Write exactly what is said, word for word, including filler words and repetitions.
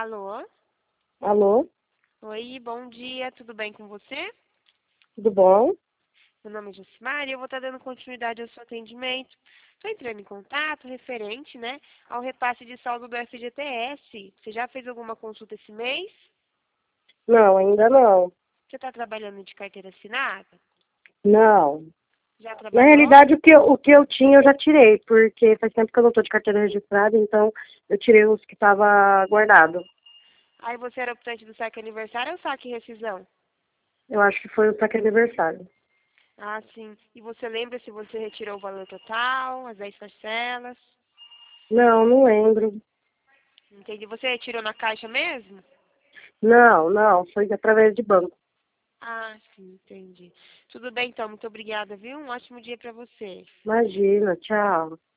Alô? Alô, Oi, bom dia, tudo bem com você? tudo bom? Meu nome é Josimar e eu vou estar dando continuidade ao seu atendimento. Estou entrando em contato referente, né, ao repasse de saldo do F G T S. Você já fez alguma consulta esse mês? Não, ainda não. Você está trabalhando de carteira assinada? Não. Já Na trabalhou? realidade, o que, eu, o que eu tinha eu já tirei, porque faz tempo que eu não estou de carteira registrada, então eu tirei os que estava guardado. Aí você era optante do saque aniversário ou saque rescisão? Eu acho que foi o saque aniversário. Ah, sim. E você lembra se você retirou o valor total, as dez parcelas? Não, não lembro. Entendi. Você retirou na caixa mesmo? Não, não, foi através de banco. Ah, sim, entendi. Tudo bem, então. Muito obrigada, viu? Um ótimo dia para você. Imagina, tchau.